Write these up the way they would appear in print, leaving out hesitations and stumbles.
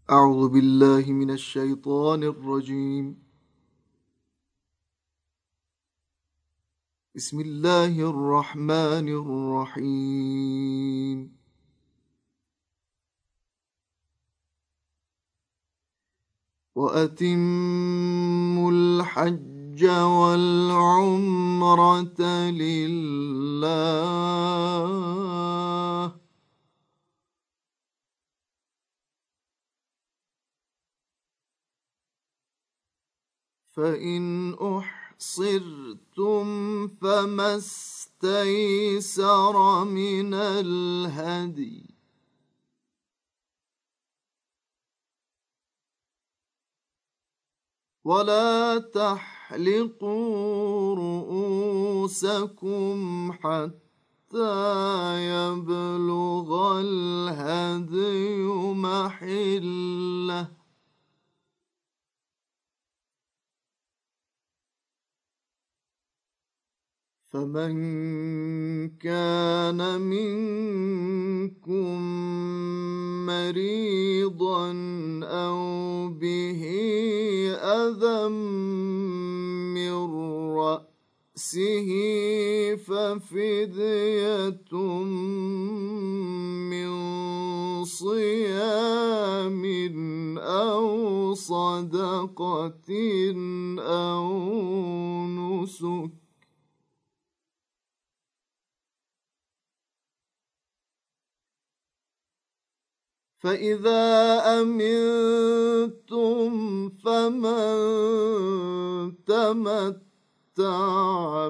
أعوذ بالله من الشيطان الرجيم. بسم الله الرحمن الرحيم. وأتموا الحج والعمرة لله فإن أحصرتم فما استيسر من الهدي ولا تحلقوا رؤوسكم حتى يبلغ الهدي محله فمن كان منكم مريضا أو به أذى من رأسه ففدية من صيام أو صدقة أو نسك فإذا أمنتم فمن تمتع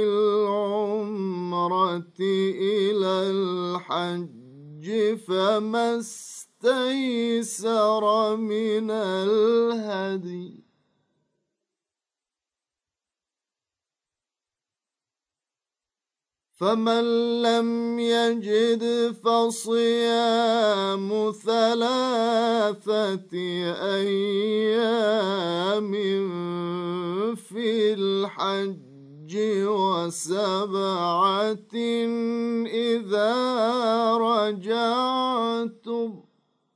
بالعمرة إلى الحج فما استيسر من الهدي فمن لم يجد فصيام 3 أيام في الحج و7 إذا رجعتم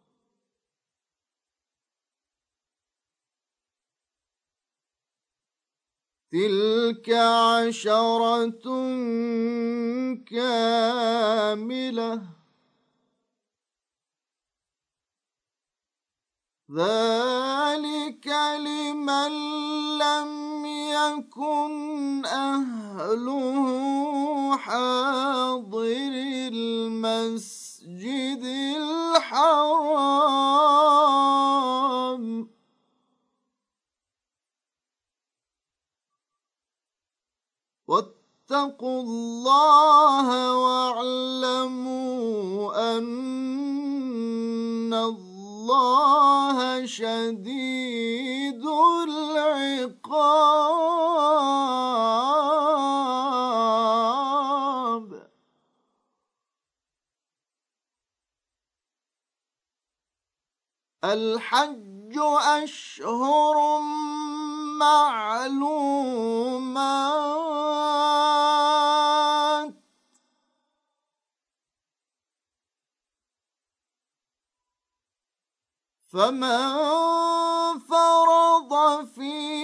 تلك 10 كاملة ذلك لمن لم يكن أهله حاضر المسجد الحرام واتقوا الله واعلموا أن الله شديد العقاب الحج أشهر معلومات فمن فرض فيه